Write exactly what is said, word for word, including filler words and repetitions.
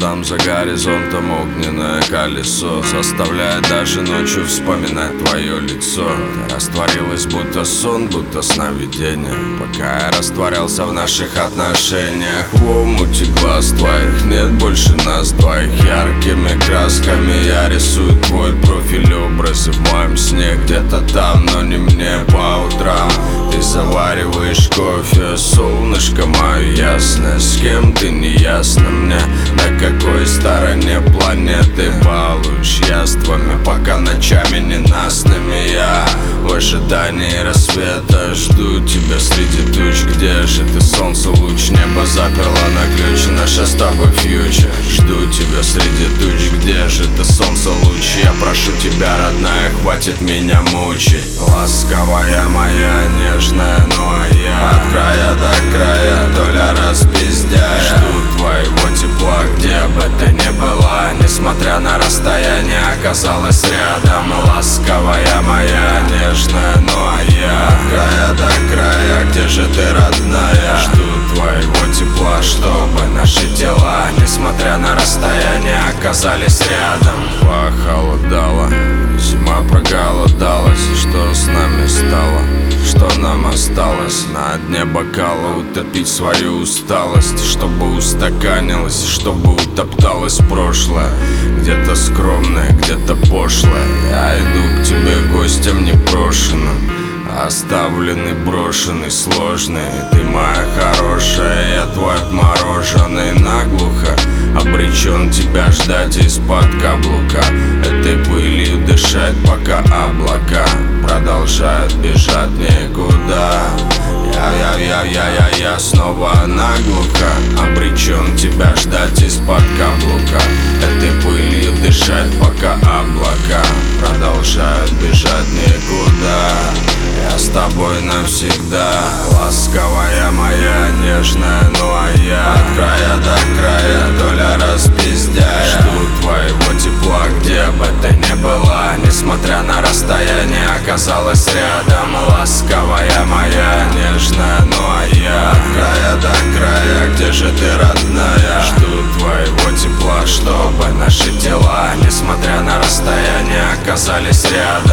там за горизонтом огненное колесо заставляет даже ночью вспоминать твое лицо. Ты растворилась будто сон, будто сновидение, пока я растворялся в наших отношениях. В омуте глаз твоих нет больше нас двоих. Яркими красками я рисую твой профиль, образы в моем сне. Где-то там, но не мне по утрам. Ты завариваешь кофе, солнышко мое ясное. С кем ты не ясно мне, на какой стороне планеты балуешь яствами, пока ночами ненастными я в ожидании рассвета жду тебя среди туч. Где же ты, солнце, луч? Небо заперло на ключ наша с тобой фьючер. Жду тебя среди туч. Где же ты, солнце, луч? Я прошу тебя, родная, хватит меня мучить. Ласковая моя, нежная, ну а я от края до края, доля распиздяя. Жду твоего тепла, где бы ты ни была, несмотря на расстояние, оказалась рядом. Ласковая моя, нежная, ну а я от края до края, где же ты, родная? Жду твоего тепла, чтобы наши тела, несмотря на расстояние, оказались рядом. Похолодало, зима проголодалась. Что с нами стало? Что нам осталось? На дне бокала утопить свою усталость, чтобы устаканилась, чтобы утопталось прошлое. Где-то скромное, где-то пошлое. Я иду к тебе гостем непрошенным, оставленный, брошенный, сложный. Ты моя хорошая, я твой отмороженный. Наглухо обречен тебя ждать из-под каблука, этой пылью дышать, пока облака продолжают бежать никуда. Я-я-я-я-я-я снова наглухо обречен тебя ждать из-под каблука, этой пылью дышать, пока облака продолжают бежать никуда. Я с тобой навсегда, ласковая моя, нежная, ну а я от края до края, доля распиздяя. Жду твоего тепла, где бы ты ни была, несмотря на расстояние, оказалась рядом. Ласковая моя, нежная, ну а я от края до края, где же ты, родная? Жду твоего тепла, чтобы наши тела, несмотря на расстояние, оказались рядом.